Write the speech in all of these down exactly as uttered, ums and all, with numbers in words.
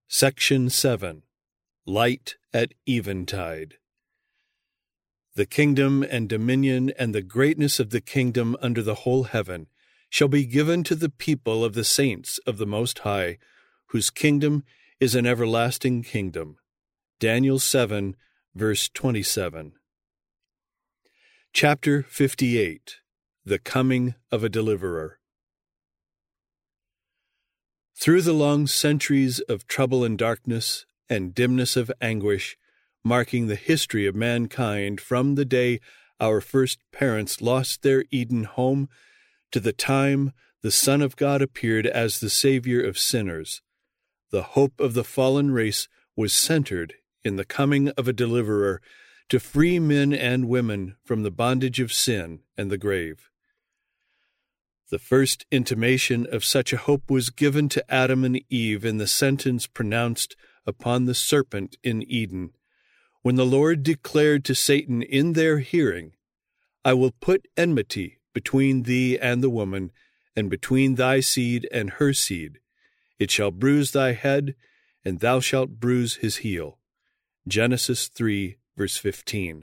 Section seven. Light at Eventide. The kingdom and dominion and the greatness of the kingdom under the whole heaven shall be given to the people of the saints of the Most High, whose kingdom is an everlasting kingdom. Daniel seven, verse twenty-seven. Chapter fifty-eight. The Coming of a Deliverer. Through the long centuries of trouble and darkness and dimness of anguish, marking the history of mankind from the day our first parents lost their Eden home to the time the Son of God appeared as the Savior of sinners, the hope of the fallen race was centered in the coming of a deliverer to free men and women from the bondage of sin and the grave. The first intimation of such a hope was given to Adam and Eve in the sentence pronounced upon the serpent in Eden, when the Lord declared to Satan in their hearing, "I will put enmity between thee and the woman, and between thy seed and her seed. It shall bruise thy head, and thou shalt bruise his heel." Genesis three, verse fifteen.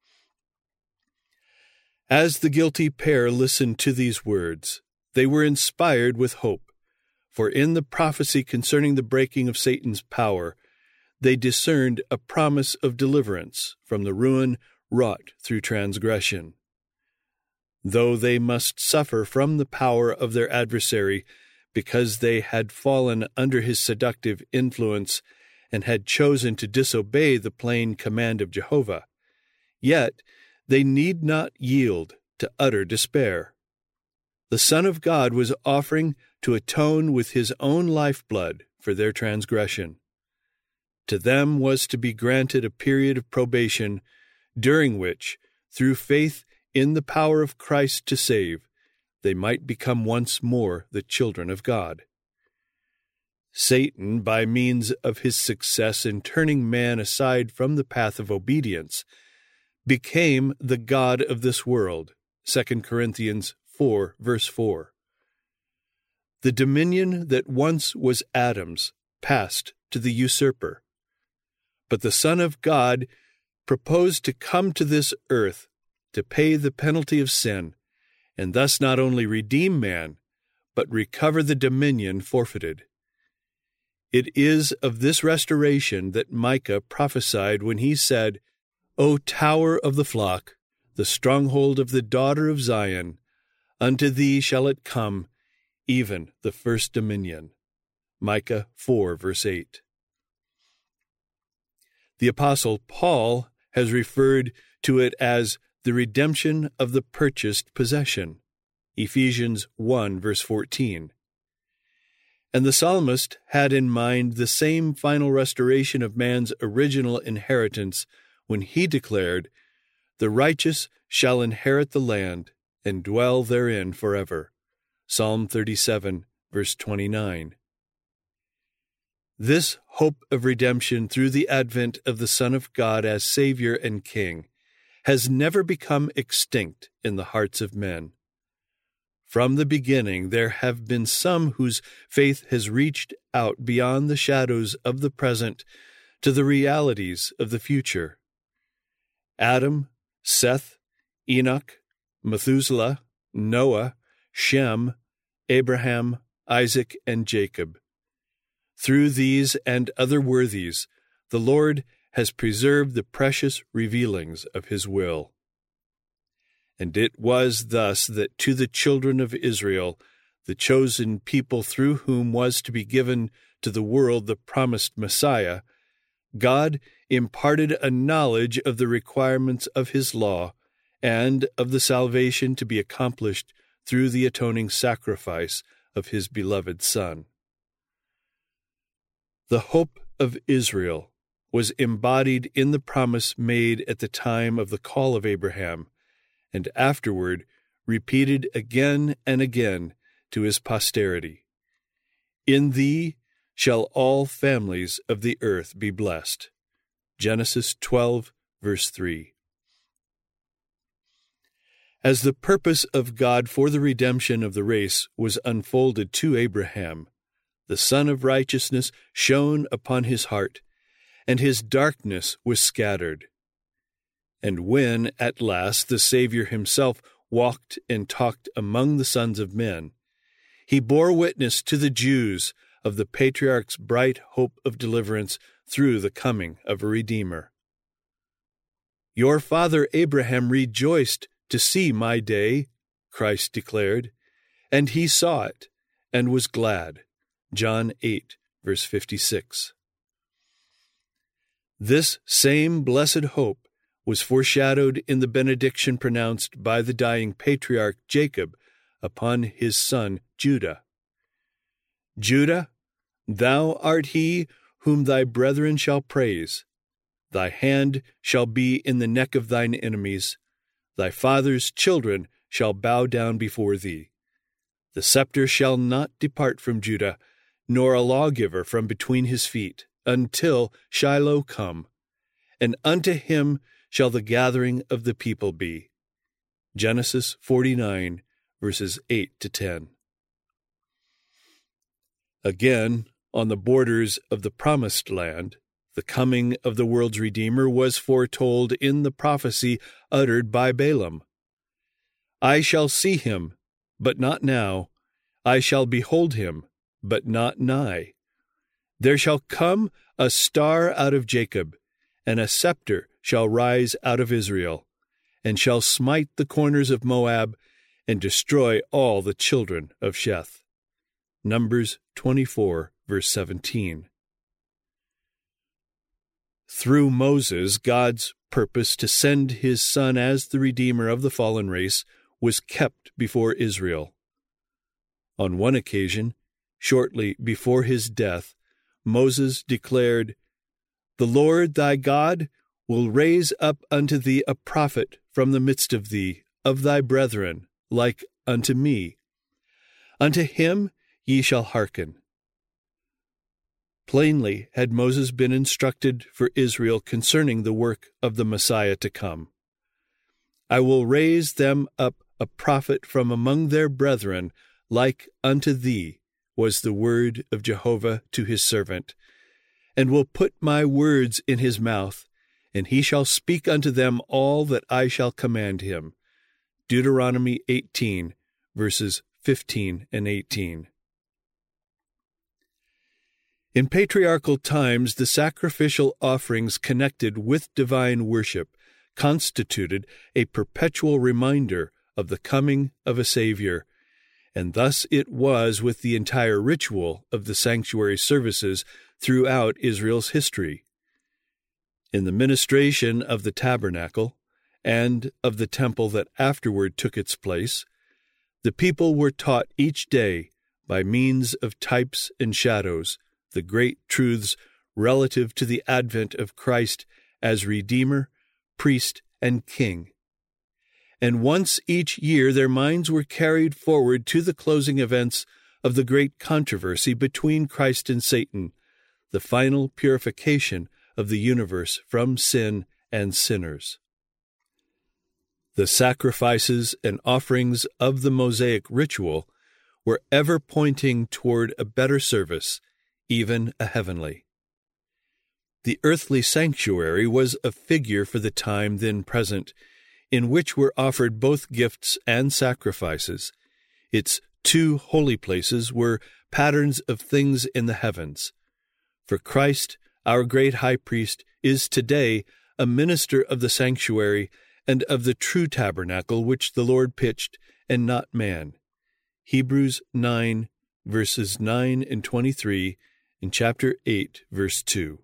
As the guilty pair listened to these words, they were inspired with hope, for in the prophecy concerning the breaking of Satan's power, they discerned a promise of deliverance from the ruin wrought through transgression. Though they must suffer from the power of their adversary because they had fallen under his seductive influence and had chosen to disobey the plain command of Jehovah, yet they need not yield to utter despair. The Son of God was offering to atone with his own lifeblood for their transgression. To them was to be granted a period of probation, during which, through faith in the power of Christ to save, they might become once more the children of God. Satan, by means of his success in turning man aside from the path of obedience, became the god of this world. Second Corinthians four, verse four. The dominion that once was Adam's passed to the usurper. But the Son of God proposed to come to this earth to pay the penalty of sin, and thus not only redeem man, but recover the dominion forfeited. It is of this restoration that Micah prophesied when he said, "O tower of the flock, the stronghold of the daughter of Zion, unto thee shall it come, even the first dominion." Micah four, verse eight. The Apostle Paul has referred to it as the redemption of the purchased possession. Ephesians one, verse fourteen. And the psalmist had in mind the same final restoration of man's original inheritance when he declared, "The righteous shall inherit the land and dwell therein forever." Psalm thirty-seven, verse twenty-nine. This hope of redemption through the advent of the Son of God as Savior and King has never become extinct in the hearts of men. From the beginning, there have been some whose faith has reached out beyond the shadows of the present to the realities of the future. Adam, Seth, Enoch, Methuselah, Noah, Shem, Abraham, Isaac, and Jacob. Through these and other worthies, the Lord has preserved the precious revealings of his will. And it was thus that to the children of Israel, the chosen people through whom was to be given to the world the promised Messiah, God imparted a knowledge of the requirements of his law and of the salvation to be accomplished through the atoning sacrifice of his beloved Son. The hope of Israel was embodied in the promise made at the time of the call of Abraham, and afterward repeated again and again to his posterity. "In thee shall all families of the earth be blessed." Genesis twelve, verse three. As the purpose of God for the redemption of the race was unfolded to Abraham, the Sun of Righteousness shone upon his heart, and his darkness was scattered. And when, at last, the Savior himself walked and talked among the sons of men, he bore witness to the Jews of the patriarch's bright hope of deliverance through the coming of a Redeemer. Your father Abraham rejoiced to see my day, Christ declared, and he saw it and was glad. John eight, verse fifty-six. This same blessed hope was foreshadowed in the benediction pronounced by the dying patriarch Jacob upon his son Judah. Judah, thou art he whom thy brethren shall praise. Thy hand shall be in the neck of thine enemies. Thy father's children shall bow down before thee. The scepter shall not depart from Judah, nor a lawgiver from between his feet, until Shiloh come, and unto him shall the gathering of the people be. Genesis forty-nine, verses eight to ten. Again, on the borders of the Promised Land, the coming of the world's Redeemer was foretold in the prophecy uttered by Balaam. I shall see him, but not now. I shall behold him, but not nigh. There shall come a star out of Jacob, and a scepter shall rise out of Israel, and shall smite the corners of Moab, and destroy all the children of Sheth. Numbers twenty-four, verse seventeen. Through Moses, God's purpose to send his son as the Redeemer of the fallen race was kept before Israel. On one occasion, shortly before his death, Moses declared, The Lord thy God will raise up unto thee a prophet from the midst of thee, of thy brethren, like unto me. Unto him ye shall hearken. Plainly had Moses been instructed for Israel concerning the work of the Messiah to come. I will raise them up a prophet from among their brethren, like unto thee, was the word of Jehovah to his servant, and will put my words in his mouth, and he shall speak unto them all that I shall command him. Deuteronomy eighteen, verses fifteen and eighteen. In patriarchal times, the sacrificial offerings connected with divine worship constituted a perpetual reminder of the coming of a Savior, and thus it was with the entire ritual of the sanctuary services throughout Israel's history. In the ministration of the tabernacle and of the temple that afterward took its place, the people were taught each day, by means of types and shadows, the great truths relative to the advent of Christ as Redeemer, Priest, and King. And once each year their minds were carried forward to the closing events of the great controversy between Christ and Satan, the final purification of the universe from sin and sinners. The sacrifices and offerings of the Mosaic ritual were ever pointing toward a better service, even a heavenly. The earthly sanctuary was a figure for the time then present, in which were offered both gifts and sacrifices. Its two holy places were patterns of things in the heavens. For Christ, our great high priest, is today a minister of the sanctuary and of the true tabernacle which the Lord pitched, and not man. Hebrews nine, verses nine and twenty-three, and chapter eight, verse two.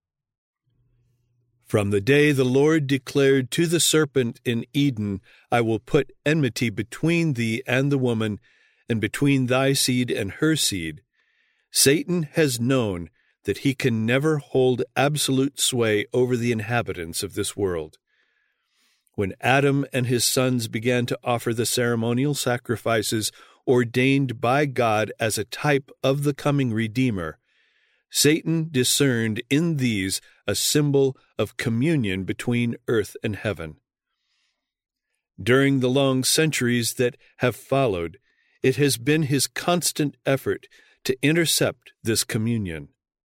From the day the Lord declared to the serpent in Eden, I will put enmity between thee and the woman, and between thy seed and her seed, Satan has known that he can never hold absolute sway over the inhabitants of this world. When Adam and his sons began to offer the ceremonial sacrifices ordained by God as a type of the coming Redeemer, Satan discerned in these a symbol of communion between earth and heaven. During the long centuries that have followed, it has been his constant effort to intercept this communion.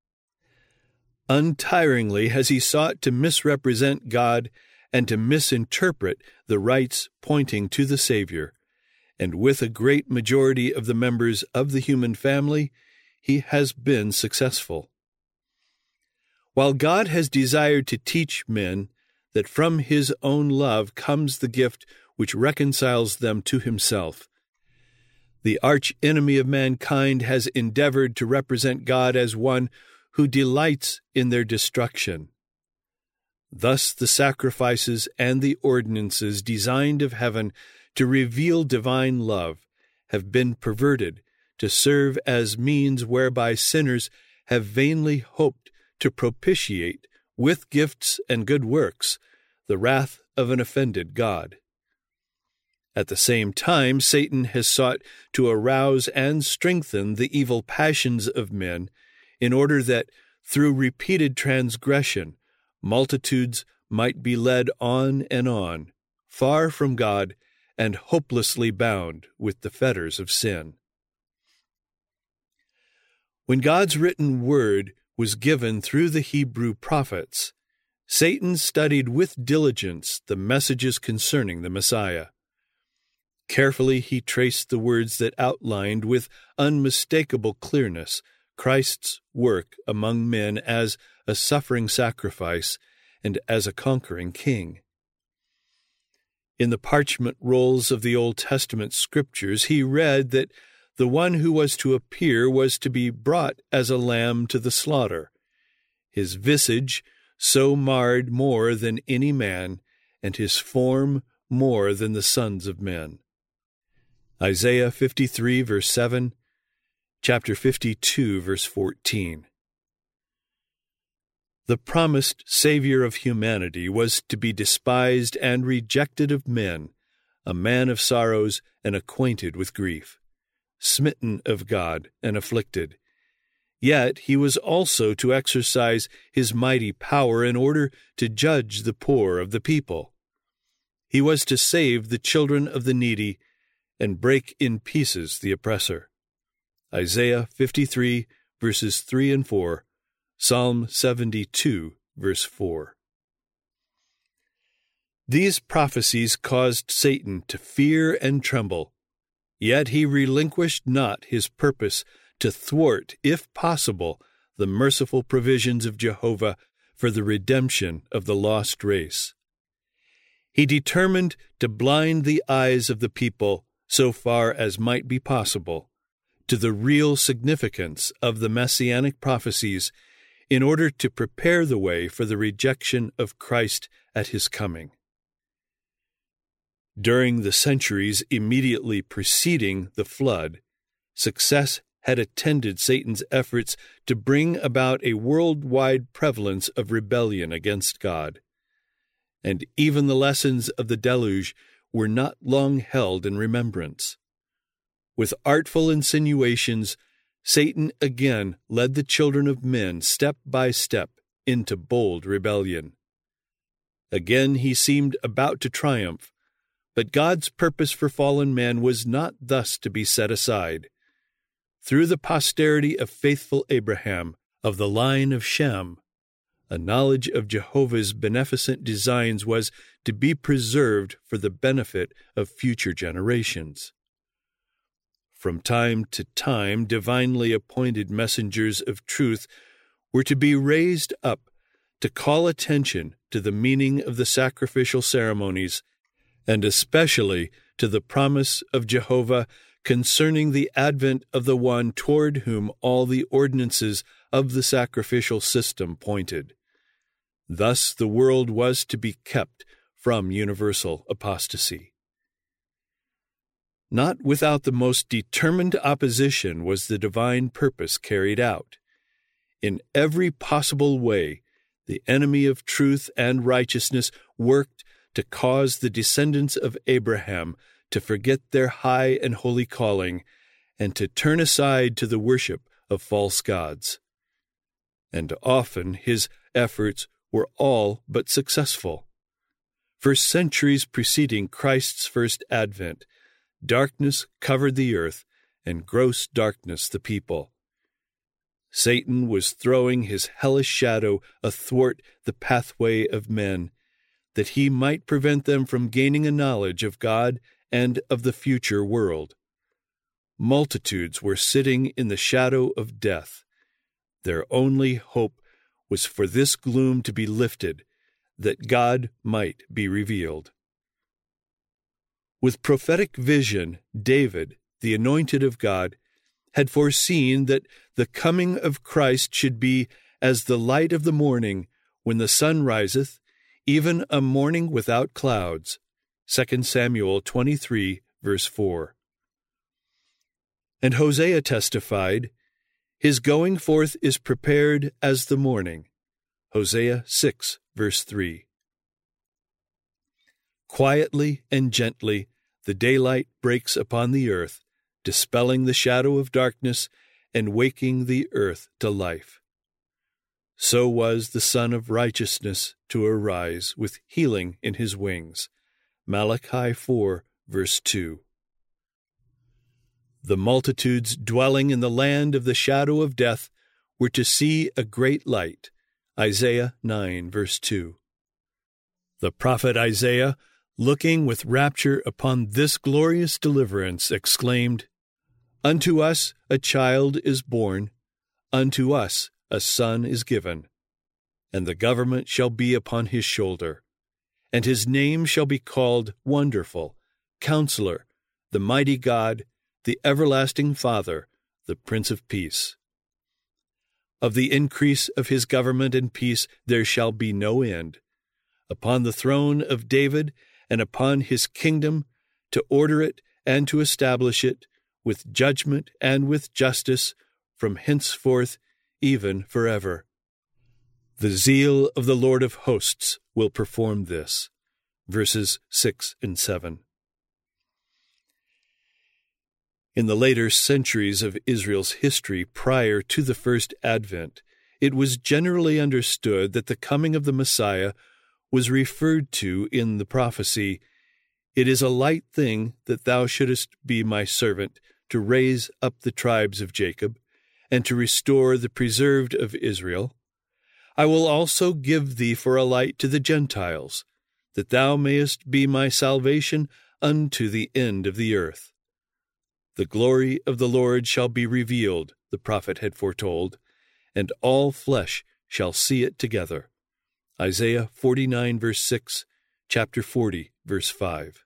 Untiringly has he sought to misrepresent God and to misinterpret the rites pointing to the Savior, and with a great majority of the members of the human family, he has been successful. While God has desired to teach men that from his own love comes the gift which reconciles them to himself, the arch-enemy of mankind has endeavored to represent God as one who delights in their destruction. Thus the sacrifices and the ordinances designed of heaven to reveal divine love have been perverted to serve as means whereby sinners have vainly hoped to propitiate, with gifts and good works, the wrath of an offended God. At the same time, Satan has sought to arouse and strengthen the evil passions of men in order that, through repeated transgression, multitudes might be led on and on, far from God and hopelessly bound with the fetters of sin. When God's written word was given through the Hebrew prophets, Satan studied with diligence the messages concerning the Messiah. Carefully he traced the words that outlined with unmistakable clearness Christ's work among men as a suffering sacrifice and as a conquering king. In the parchment rolls of the Old Testament scriptures, he read that the one who was to appear was to be brought as a lamb to the slaughter, his visage so marred more than any man, and his form more than the sons of men. Isaiah fifty-three, verse seven, chapter fifty-two, verse fourteen. The promised Savior of humanity was to be despised and rejected of men, a man of sorrows and acquainted with grief, smitten of God and afflicted. Yet he was also to exercise his mighty power in order to judge the poor of the people. He was to save the children of the needy and break in pieces the oppressor. Isaiah fifty-three, verses three and four, Psalm seventy-two, verse four. These prophecies caused Satan to fear and tremble, yet he relinquished not his purpose to thwart, if possible, the merciful provisions of Jehovah for the redemption of the lost race. He determined to blind the eyes of the people, so far as might be possible, to the real significance of the messianic prophecies in order to prepare the way for the rejection of Christ at his coming. During the centuries immediately preceding the flood, success had attended Satan's efforts to bring about a worldwide prevalence of rebellion against God. And even the lessons of the deluge were not long held in remembrance. With artful insinuations, Satan again led the children of men step by step into bold rebellion. Again he seemed about to triumph, but God's purpose for fallen man was not thus to be set aside. Through the posterity of faithful Abraham, of the line of Shem, a knowledge of Jehovah's beneficent designs was to be preserved for the benefit of future generations. From time to time, divinely appointed messengers of truth were to be raised up to call attention to the meaning of the sacrificial ceremonies, and especially to the promise of Jehovah concerning the advent of the one toward whom all the ordinances of the sacrificial system pointed. Thus the world was to be kept from universal apostasy. Not without the most determined opposition was the divine purpose carried out. In every possible way, the enemy of truth and righteousness worked to cause the descendants of Abraham to forget their high and holy calling, and to turn aside to the worship of false gods. And often his efforts were all but successful. For centuries preceding Christ's first advent, darkness covered the earth, and gross darkness the people, Satan was throwing his hellish shadow athwart the pathway of men, that he might prevent them from gaining a knowledge of God and of the future world. Multitudes were sitting in the shadow of death. Their only hope was for this gloom to be lifted, that God might be revealed. With prophetic vision, David, the anointed of God, had foreseen that the coming of Christ should be as the light of the morning when the sun riseth, even a morning without clouds. Second Samuel twenty-three, verse four. And Hosea testified, His going forth is prepared as the morning. Hosea six, verse three. Quietly and gently the daylight breaks upon the earth, dispelling the shadow of darkness and waking the earth to life. So was the Son of Righteousness to arise with healing in his wings. Malachi four, verse two. The multitudes dwelling in the land of the shadow of death were to see a great light. Isaiah nine, verse two. The prophet Isaiah, looking with rapture upon this glorious deliverance, exclaimed, Unto us a child is born, unto us a son is given, and the government shall be upon his shoulder, and his name shall be called Wonderful, Counselor, the Mighty God, the Everlasting Father, the Prince of Peace. Of the increase of his government and peace there shall be no end, upon the throne of David and upon his kingdom, to order it and to establish it, with judgment and with justice, from henceforth even forever. The zeal of the Lord of hosts will perform this. Verses six and seven. In the later centuries of Israel's history prior to the first advent, it was generally understood that the coming of the Messiah was referred to in the prophecy, It is a light thing that thou shouldest be my servant, to raise up the tribes of Jacob, and to restore the preserved of Israel. I will also give thee for a light to the Gentiles, that thou mayest be my salvation unto the end of the earth. The glory of the Lord shall be revealed, the prophet had foretold, and all flesh shall see it together. Isaiah forty-nine, verse six, chapter forty, verse five.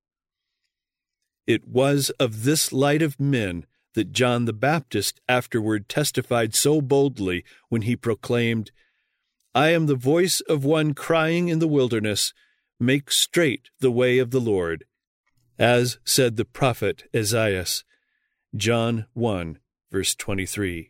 It was of this light of men that John the Baptist afterward testified so boldly when he proclaimed, I am the voice of one crying in the wilderness, Make straight the way of the Lord. As said the prophet Esaias, John one, verse twenty-three.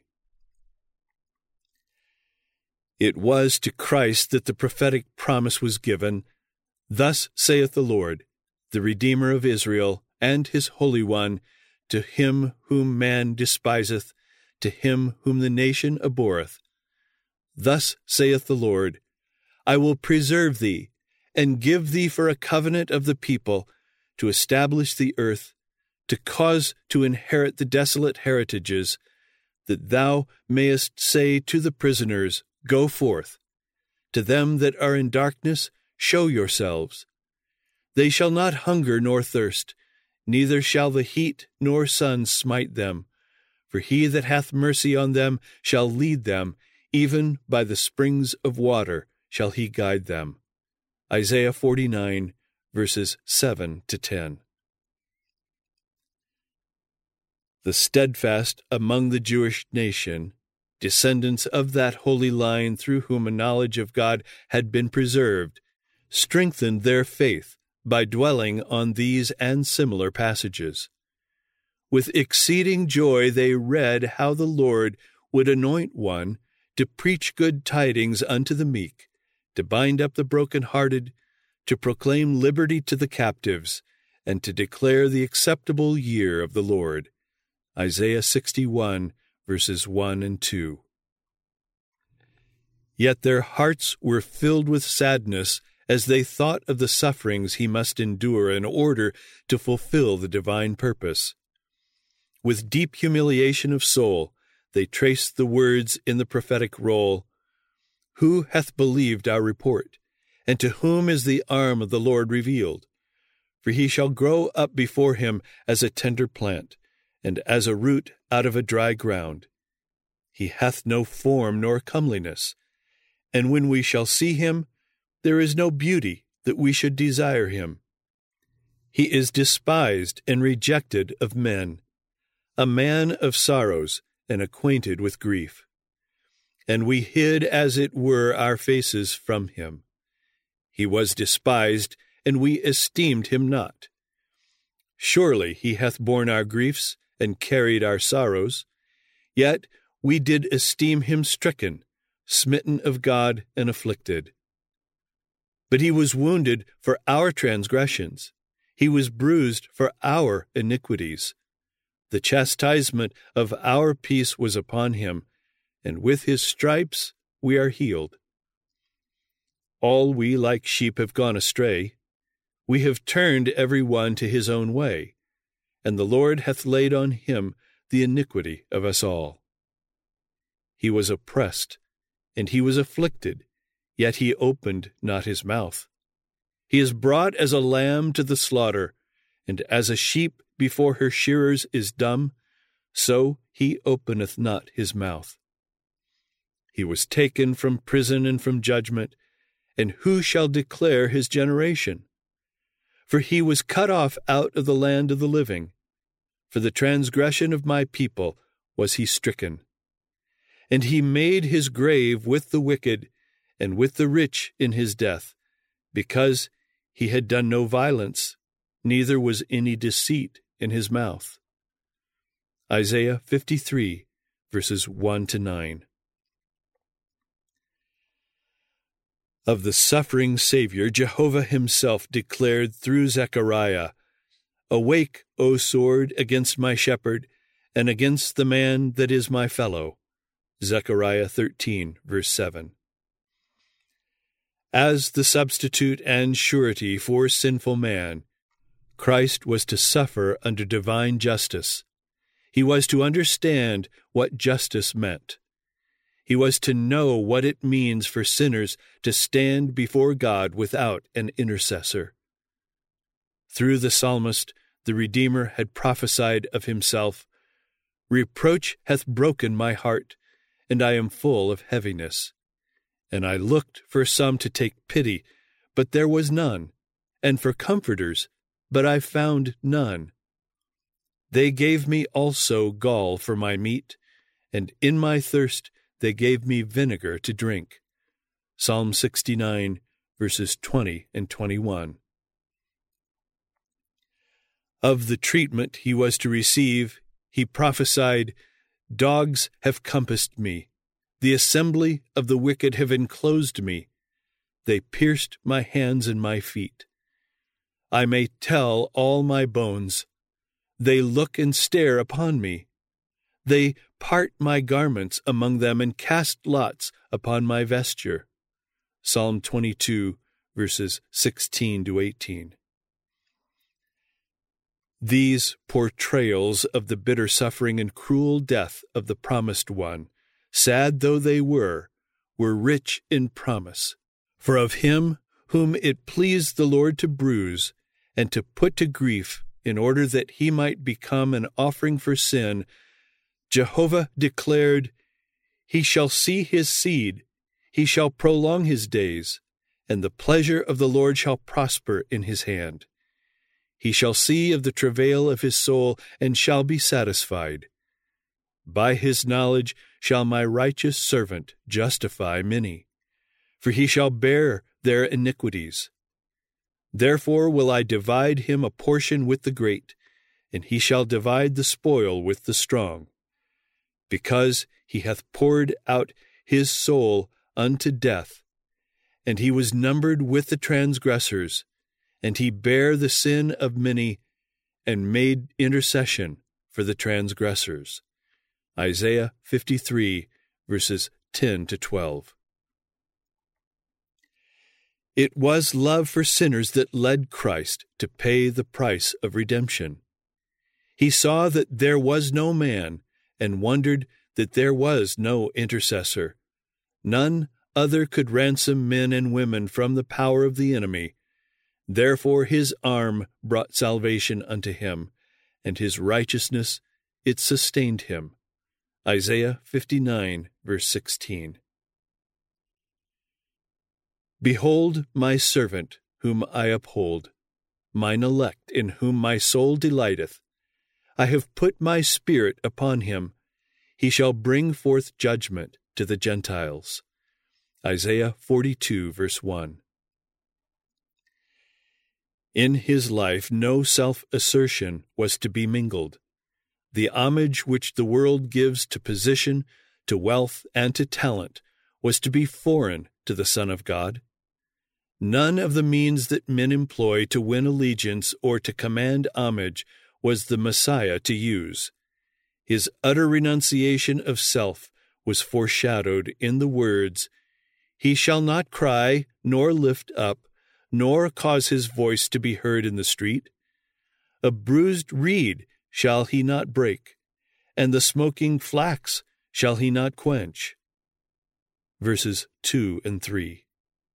It was to Christ that the prophetic promise was given, Thus saith the Lord, the Redeemer of Israel, and his Holy One, to him whom man despiseth, to him whom the nation abhorreth. Thus saith the Lord, I will preserve thee, and give thee for a covenant of the people, to establish the earth, to cause to inherit the desolate heritages, that thou mayest say to the prisoners, Go forth. To them that are in darkness, show yourselves. They shall not hunger nor thirst, neither shall the heat nor sun smite them. For he that hath mercy on them shall lead them, even by the springs of water shall he guide them. Isaiah forty-nine, verses seven to ten. The steadfast among the Jewish nation, descendants of that holy line through whom a knowledge of God had been preserved, strengthened their faith by dwelling on these and similar passages. With exceeding joy they read how the Lord would anoint one to preach good tidings unto the meek, to bind up the brokenhearted, to proclaim liberty to the captives, and to declare the acceptable year of the Lord. Isaiah sixty-one, verses one and two. Yet their hearts were filled with sadness as they thought of the sufferings he must endure in order to fulfill the divine purpose. With deep humiliation of soul, they trace the words in the prophetic roll, "Who hath believed our report? And to whom is the arm of the Lord revealed? For he shall grow up before him as a tender plant, and as a root out of a dry ground. He hath no form nor comeliness, and when we shall see him, there is no beauty that we should desire him. He is despised and rejected of men, a man of sorrows and acquainted with grief. And we hid as it were our faces from him. He was despised, and we esteemed him not. Surely he hath borne our griefs and carried our sorrows. Yet we did esteem him stricken, smitten of God, and afflicted. But he was wounded for our transgressions. He was bruised for our iniquities. The chastisement of our peace was upon him, and with his stripes we are healed. All we like sheep have gone astray. We have turned every one to his own way, and the Lord hath laid on him the iniquity of us all. He was oppressed, and he was afflicted, yet he opened not his mouth. He is brought as a lamb to the slaughter, and as a sheep before her shearers is dumb, so he openeth not his mouth. He was taken from prison and from judgment, and who shall declare his generation? For he was cut off out of the land of the living. For the transgression of my people was he stricken. And he made his grave with the wicked, and with the rich in his death, because he had done no violence, neither was any deceit in his mouth. Isaiah fifty-three, verses one to nine. Of the suffering Savior, Jehovah himself declared through Zechariah, "Awake, O sword, against my shepherd, and against the man that is my fellow." Zechariah thirteen, verse seven. As the substitute and surety for sinful man, Christ was to suffer under divine justice. He was to understand what justice meant. He was to know what it means for sinners to stand before God without an intercessor. Through the psalmist, the Redeemer had prophesied of himself, "Reproach hath broken my heart, and I am full of heaviness. And I looked for some to take pity, but there was none, and for comforters, but I found none. They gave me also gall for my meat, and in my thirst they gave me vinegar to drink." Psalm sixty-nine, verses twenty and twenty-one. Of the treatment he was to receive, he prophesied, "Dogs have compassed me. The assembly of the wicked have enclosed me. They pierced my hands and my feet. I may tell all my bones. They look and stare upon me. They part my garments among them and cast lots upon my vesture." Psalm twenty-two, verses sixteen to eighteen. These portrayals of the bitter suffering and cruel death of the promised one, sad though they were, were rich in promise. For of him whom it pleased the Lord to bruise and to put to grief in order that he might become an offering for sin, Jehovah declared, "He shall see his seed, he shall prolong his days, and the pleasure of the Lord shall prosper in his hand. He shall see of the travail of his soul, and shall be satisfied. By his knowledge shall my righteous servant justify many, for he shall bear their iniquities. Therefore will I divide him a portion with the great, and he shall divide the spoil with the strong. Because he hath poured out his soul unto death, and he was numbered with the transgressors, and he bare the sin of many, and made intercession for the transgressors." Isaiah fifty-three, verses ten to twelve. It was love for sinners that led Christ to pay the price of redemption. He saw that there was no man, and wondered that there was no intercessor. None other could ransom men and women from the power of the enemy. Therefore his arm brought salvation unto him, and his righteousness it sustained him. Isaiah fifty-nine, verse sixteen. Behold my servant, whom I uphold, mine elect, in whom my soul delighteth. I have put my spirit upon him. He shall bring forth judgment to the Gentiles. Isaiah forty-two, verse one. In his life no self-assertion was to be mingled. The homage which the world gives to position, to wealth, and to talent was to be foreign to the Son of God. None of the means that men employ to win allegiance or to command homage was the Messiah to use. His utter renunciation of self was foreshadowed in the words, "He shall not cry, nor lift up, nor cause his voice to be heard in the street. A bruised reed shall he not break, and the smoking flax shall he not quench." Verses two and three.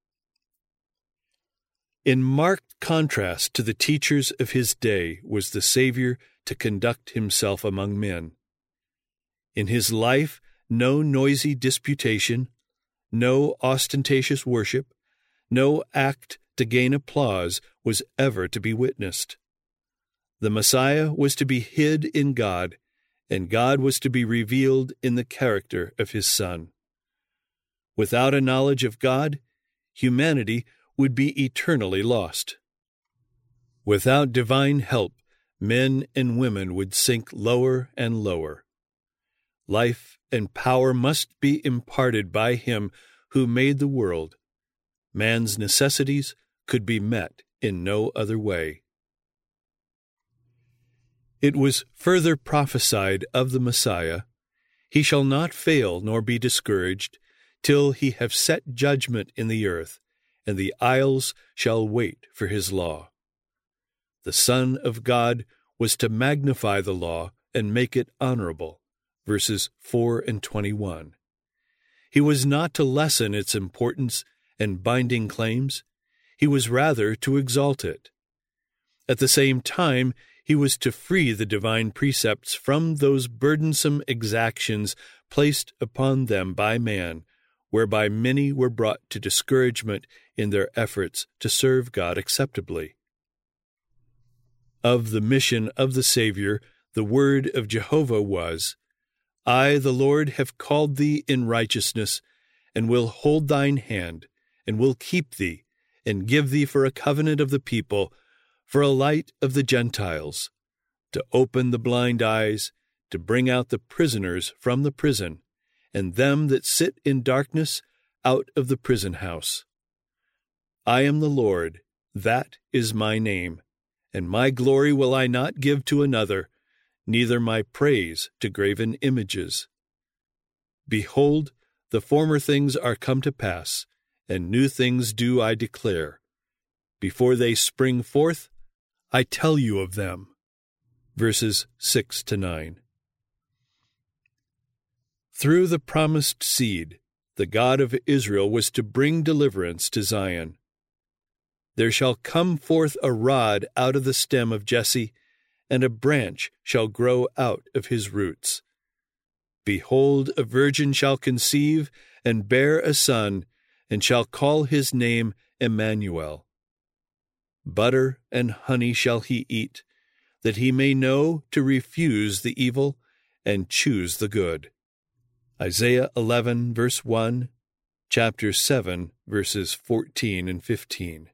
In marked contrast to the teachers of his day was the Savior to conduct himself among men. In his life, no noisy disputation, no ostentatious worship, no act to gain applause was ever to be witnessed. The Messiah was to be hid in God, and God was to be revealed in the character of his Son. Without a knowledge of God, humanity would be eternally lost. Without divine help, men and women would sink lower and lower. Life and power must be imparted by him who made the world. Man's necessities could be met in no other way. It was further prophesied of the Messiah, "He shall not fail nor be discouraged, till he have set judgment in the earth, and the isles shall wait for his law." The Son of God was to magnify the law and make it honorable, verses four and twenty-one. He was not to lessen its importance and binding claims. He was rather to exalt it. At the same time, he was to free the divine precepts from those burdensome exactions placed upon them by man, whereby many were brought to discouragement in their efforts to serve God acceptably. Of the mission of the Savior, the word of Jehovah was, "I, the Lord, have called thee in righteousness, and will hold thine hand, and will keep thee, and give thee for a covenant of the people, for a light of the Gentiles, to open the blind eyes, to bring out the prisoners from the prison, and them that sit in darkness out of the prison house. I am the Lord, that is my name, and my glory will I not give to another, neither my praise to graven images. Behold, the former things are come to pass, and new things do I declare. Before they spring forth, I tell you of them." Verses six to nine. Through the promised seed, the God of Israel was to bring deliverance to Zion. "There shall come forth a rod out of the stem of Jesse, and a branch shall grow out of his roots. Behold, a virgin shall conceive and bear a son, and shall call his name Emmanuel. Butter and honey shall he eat, that he may know to refuse the evil and choose the good." Isaiah eleven, verse one, chapter seven, verses fourteen and fifteen.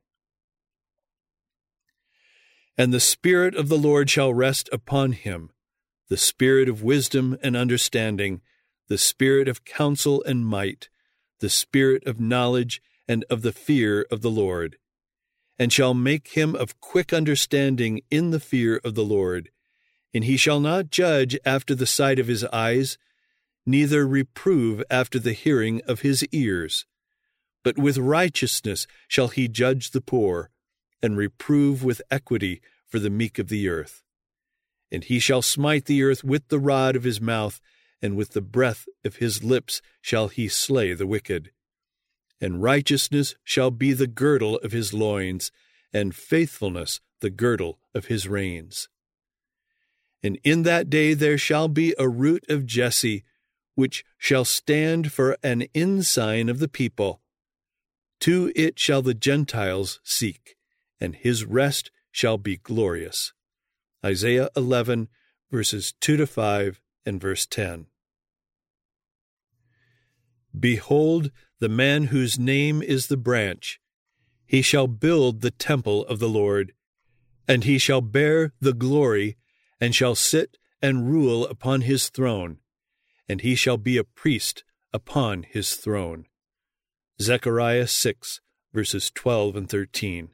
"And the Spirit of the Lord shall rest upon him, the Spirit of wisdom and understanding, the Spirit of counsel and might, the Spirit of knowledge and of the fear of the Lord. And shall make him of quick understanding in the fear of the Lord. And he shall not judge after the sight of his eyes, neither reprove after the hearing of his ears. But with righteousness shall he judge the poor, and reprove with equity for the meek of the earth. And he shall smite the earth with the rod of his mouth, and with the breath of his lips shall he slay the wicked. And righteousness shall be the girdle of his loins, and faithfulness the girdle of his reins. And in that day there shall be a root of Jesse, which shall stand for an ensign of the people. To it shall the Gentiles seek, and his rest shall be glorious. Isaiah eleven, verses two to five, and verse ten. Behold, the man whose name is the branch. He shall build the temple of the Lord, and he shall bear the glory, and shall sit and rule upon his throne, and he shall be a priest upon his throne. Zechariah six, verses twelve and thirteen.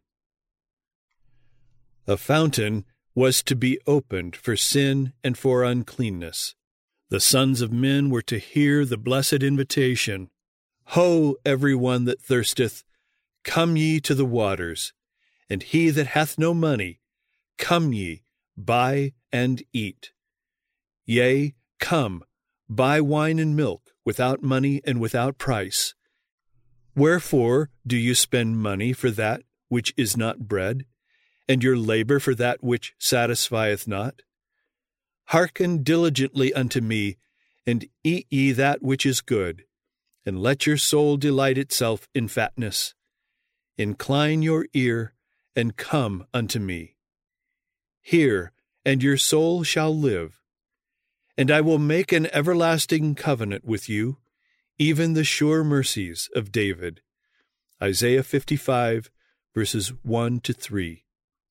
A fountain was to be opened for sin and for uncleanness. The sons of men were to hear the blessed invitation, Ho, every one that thirsteth, come ye to the waters, and he that hath no money, come ye, buy and eat. Yea, come, buy wine and milk, without money and without price. Wherefore do you spend money for that which is not bread, and your labor for that which satisfieth not? Hearken diligently unto me, and eat ye that which is good, and let your soul delight itself in fatness. Incline your ear, and come unto me. Hear, and your soul shall live. And I will make an everlasting covenant with you, even the sure mercies of David. Isaiah fifty-five, verses one to three.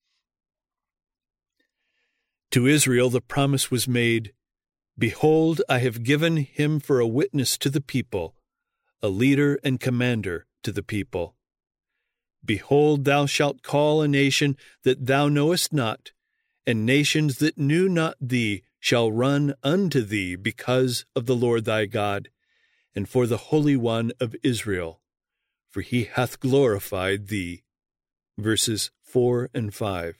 To Israel the promise was made, Behold, I have given him for a witness to the people, a leader and commander to the people. Behold, thou shalt call a nation that thou knowest not, and nations that knew not thee shall run unto thee because of the Lord thy God, and for the Holy One of Israel, for he hath glorified thee. Verses four and five.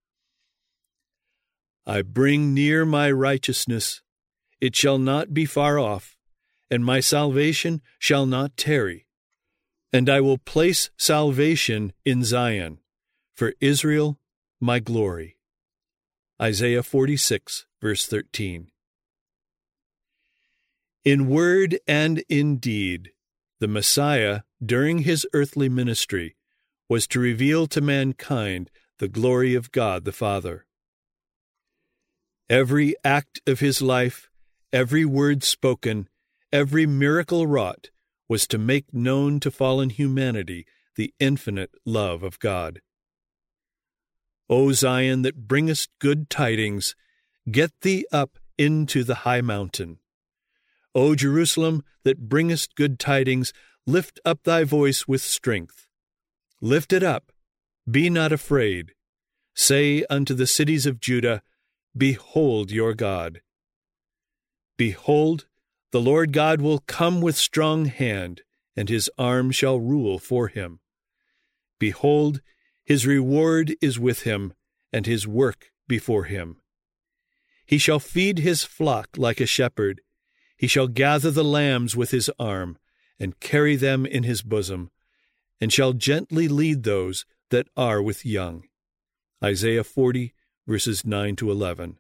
I bring near my righteousness, it shall not be far off, and my salvation shall not tarry. And I will place salvation in Zion, for Israel my glory. Isaiah forty-six, verse thirteen. In word and in deed, the Messiah, during his earthly ministry, was to reveal to mankind the glory of God the Father. Every act of his life, every word spoken, every miracle wrought, was to make known to fallen humanity the infinite love of God. O Zion, that bringest good tidings, get thee up into the high mountain. O Jerusalem, that bringest good tidings, lift up thy voice with strength. Lift it up, be not afraid. Say unto the cities of Judah, Behold your God. Behold, the Lord God will come with strong hand, and his arm shall rule for him. Behold, his reward is with him, and his work before him. He shall feed his flock like a shepherd. He shall gather the lambs with his arm, and carry them in his bosom, and shall gently lead those that are with young. Isaiah forty, verses nine to eleven.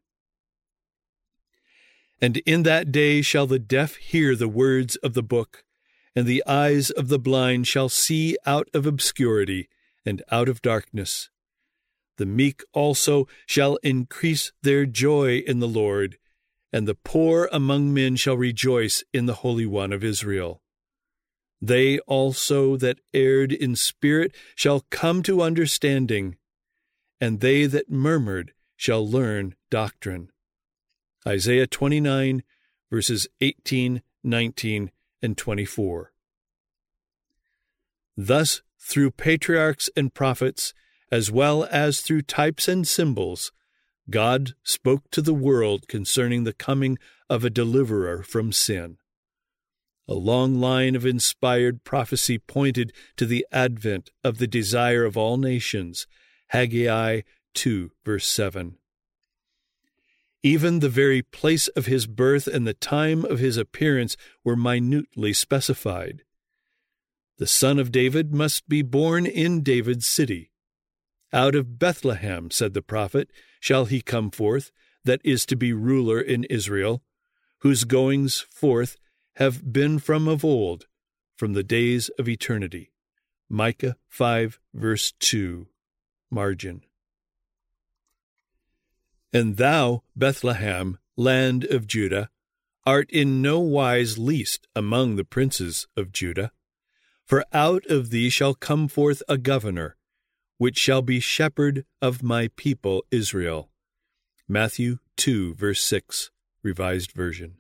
And in that day shall the deaf hear the words of the book, and the eyes of the blind shall see out of obscurity and out of darkness. The meek also shall increase their joy in the Lord, and the poor among men shall rejoice in the Holy One of Israel. They also that erred in spirit shall come to understanding, and they that murmured shall learn doctrine. Isaiah twenty-nine, verses eighteen, nineteen, and twenty-four. Thus, through patriarchs and prophets, as well as through types and symbols, God spoke to the world concerning the coming of a deliverer from sin. A long line of inspired prophecy pointed to the advent of the desire of all nations, Haggai two, verse seven. Even the very place of his birth and the time of his appearance were minutely specified. The Son of David must be born in David's city. Out of Bethlehem, said the prophet, shall he come forth, that is to be ruler in Israel, whose goings forth have been from of old, from the days of eternity. Micah five, verse two, margin. And thou, Bethlehem, land of Judah, art in no wise least among the princes of Judah. For out of thee shall come forth a governor, which shall be shepherd of my people Israel. Matthew two, verse six, Revised Version.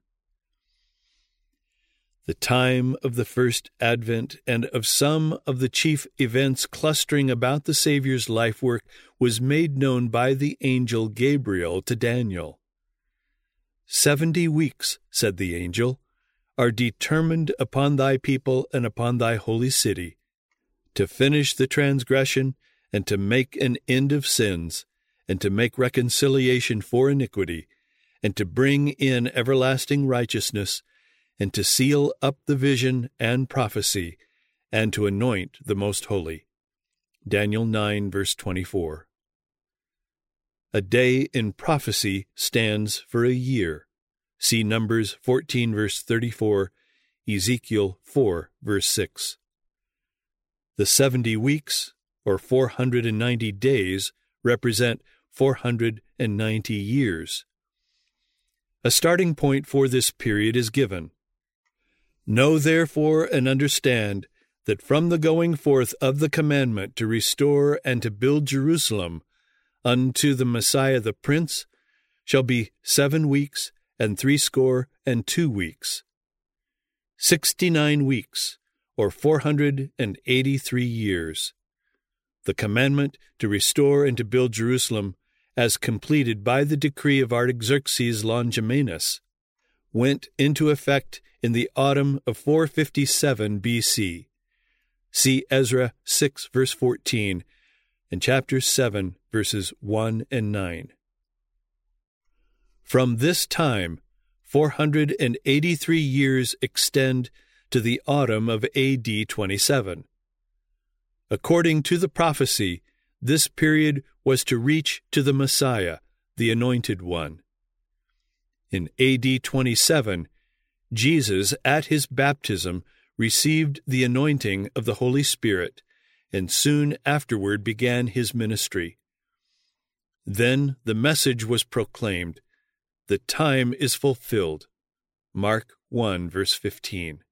The time of the first advent and of some of the chief events clustering about the Savior's life work was made known by the angel Gabriel to Daniel. Seventy weeks, said the angel, are determined upon thy people and upon thy holy city, to finish the transgression and to make an end of sins, and to make reconciliation for iniquity, and to bring in everlasting righteousness, and to seal up the vision and prophecy, and to anoint the most holy. Daniel nine, verse twenty-four. A day in prophecy stands for a year. See Numbers fourteen, verse thirty-four, Ezekiel four, verse six. The seventy weeks, or four hundred ninety days, represent four hundred ninety years. A starting point for this period is given. Know therefore and understand that from the going forth of the commandment to restore and to build Jerusalem unto the Messiah the Prince shall be seven weeks and threescore and two weeks. Sixty-nine weeks, or four hundred and eighty-three years. The commandment to restore and to build Jerusalem, as completed by the decree of Artaxerxes Longimanus, went into effect in the autumn of four fifty-seven B C. See Ezra six, verse fourteen, and chapter seven, verses one and nine. From this time, four hundred eighty-three years extend to the autumn of A D twenty-seven. According to the prophecy, this period was to reach to the Messiah, the Anointed One. In A D twenty-seven, Jesus, at his baptism, received the anointing of the Holy Spirit, and soon afterward began his ministry. Then the message was proclaimed, "The time is fulfilled." Mark one, verse fifteen.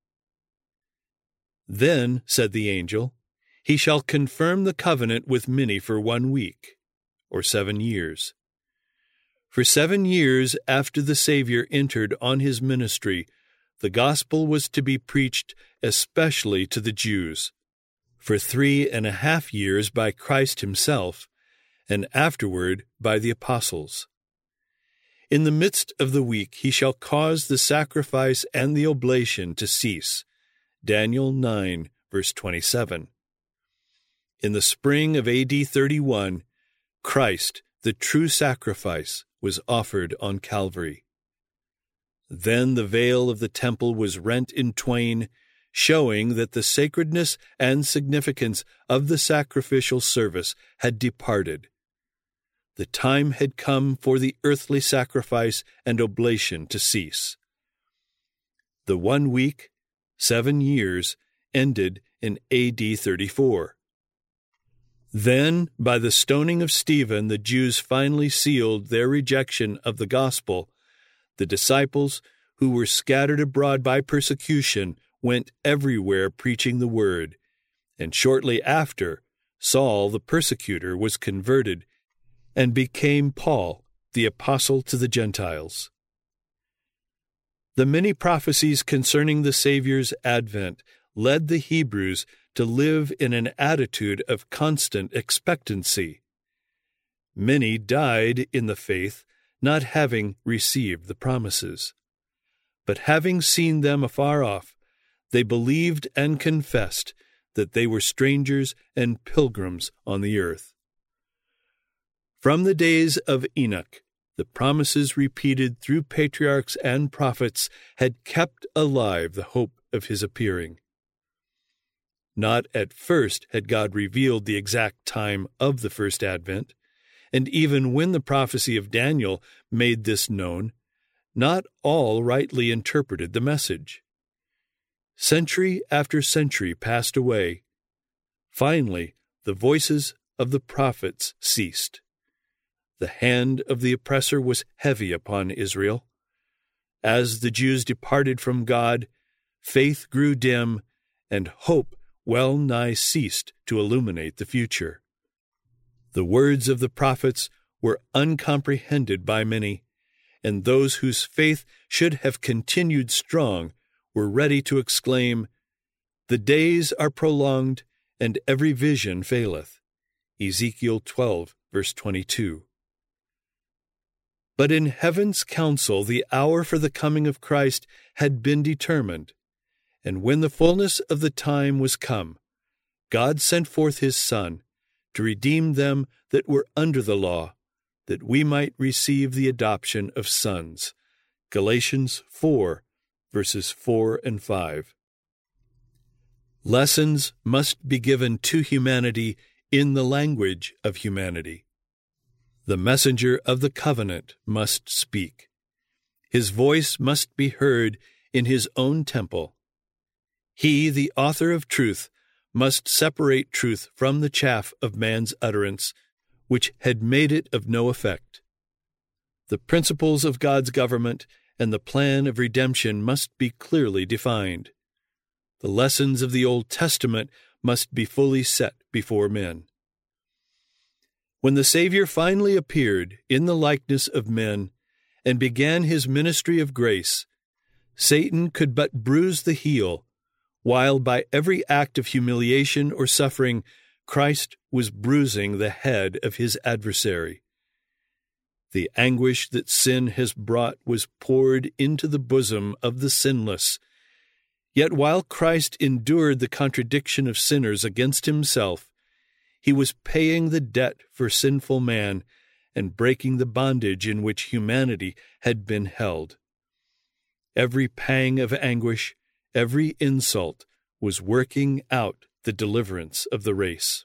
Then, said the angel, he shall confirm the covenant with many for one week, or seven years. For seven years after the Savior entered on his ministry, the gospel was to be preached especially to the Jews, for three and a half years by Christ himself, and afterward by the apostles. In the midst of the week he shall cause the sacrifice and the oblation to cease. Daniel nine, verse twenty-seven. In the spring of A D thirty-one, Christ, the true sacrifice, was offered on Calvary. Then the veil of the temple was rent in twain, showing that the sacredness and significance of the sacrificial service had departed. The time had come for the earthly sacrifice and oblation to cease. The one week, seven years, ended in A D thirty-four. Then, by the stoning of Stephen, the Jews finally sealed their rejection of the gospel. The disciples, who were scattered abroad by persecution, went everywhere preaching the word, and shortly after, Saul the persecutor was converted and became Paul, the apostle to the Gentiles. The many prophecies concerning the Savior's advent led the Hebrews to live in an attitude of constant expectancy. Many died in the faith, not having received the promises. But having seen them afar off, they believed and confessed that they were strangers and pilgrims on the earth. From the days of Enoch, the promises repeated through patriarchs and prophets had kept alive the hope of his appearing. Not at first had God revealed the exact time of the first advent, and even when the prophecy of Daniel made this known, not all rightly interpreted the message. Century after century passed away. Finally, the voices of the prophets ceased. The hand of the oppressor was heavy upon Israel. As the Jews departed from God, faith grew dim, and hope well nigh ceased to illuminate the future. The words of the prophets were uncomprehended by many, and those whose faith should have continued strong were ready to exclaim, "The days are prolonged, and every vision faileth." Ezekiel twelve, verse twenty-two. But in heaven's council the hour for the coming of Christ had been determined, and when the fullness of the time was come, God sent forth his Son to redeem them that were under the law, that we might receive the adoption of sons. Galatians four, verses four and five. Lessons must be given to humanity in the language of humanity. The messenger of the covenant must speak. His voice must be heard in his own temple. He, the author of truth, must separate truth from the chaff of man's utterance, which had made it of no effect. The principles of God's government and the plan of redemption must be clearly defined. The lessons of the Old Testament must be fully set before men. When the Savior finally appeared in the likeness of men and began his ministry of grace, Satan could but bruise the heel, while by every act of humiliation or suffering, Christ was bruising the head of his adversary. The anguish that sin has brought was poured into the bosom of the sinless. Yet while Christ endured the contradiction of sinners against himself, he was paying the debt for sinful man and breaking the bondage in which humanity had been held. Every pang of anguish, every insult was working out the deliverance of the race.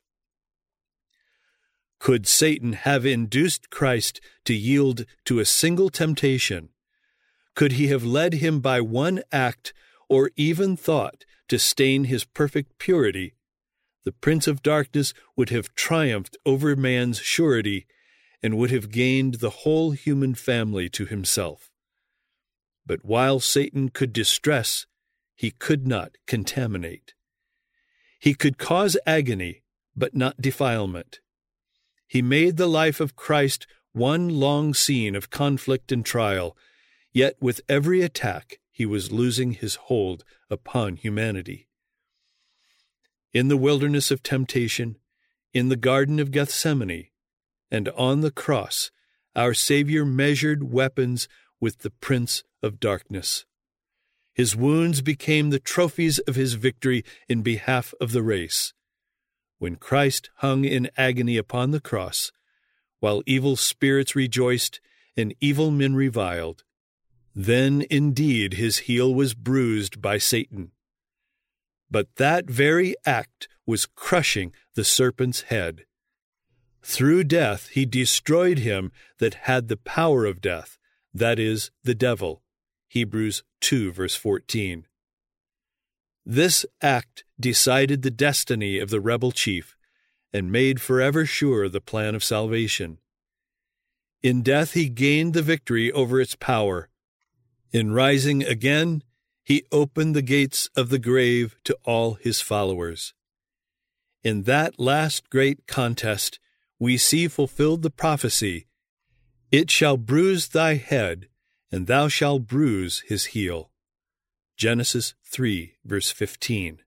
Could Satan have induced Christ to yield to a single temptation? Could he have led him by one act or even thought to stain his perfect purity, the Prince of Darkness would have triumphed over man's surety and would have gained the whole human family to himself. But while Satan could distress, he could not contaminate. He could cause agony, but not defilement. He made the life of Christ one long scene of conflict and trial, yet with every attack he was losing his hold upon humanity. In the wilderness of temptation, in the Garden of Gethsemane, and on the cross, our Savior measured weapons with the Prince of Darkness. His wounds became the trophies of his victory in behalf of the race. When Christ hung in agony upon the cross, while evil spirits rejoiced and evil men reviled, then indeed his heel was bruised by Satan. But that very act was crushing the serpent's head. Through death he destroyed him that had the power of death, that is, the devil. Hebrews two, verse fourteen. This act decided the destiny of the rebel chief and made forever sure the plan of salvation. In death he gained the victory over its power. In rising again, he opened the gates of the grave to all his followers. In that last great contest, we see fulfilled the prophecy, "It shall bruise thy head, and thou shalt bruise his heel." Genesis three, verse fifteen.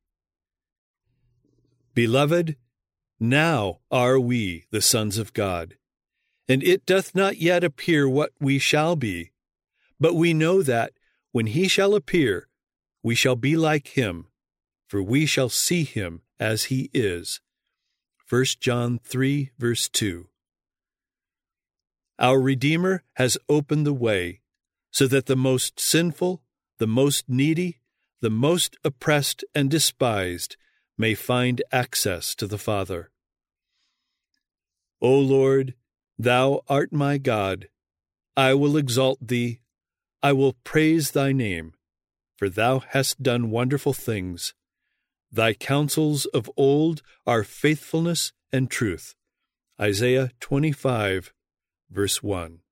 Beloved, now are we the sons of God, and it doth not yet appear what we shall be, but we know that, when he shall appear, we shall be like him, for we shall see him as he is. First John three, verse two. Our Redeemer has opened the way so that the most sinful, the most needy, the most oppressed and despised may find access to the Father. O Lord, thou art my God. I will exalt thee. I will praise thy name, for thou hast done wonderful things. Thy counsels of old are faithfulness and truth. Isaiah twenty-five, verse one.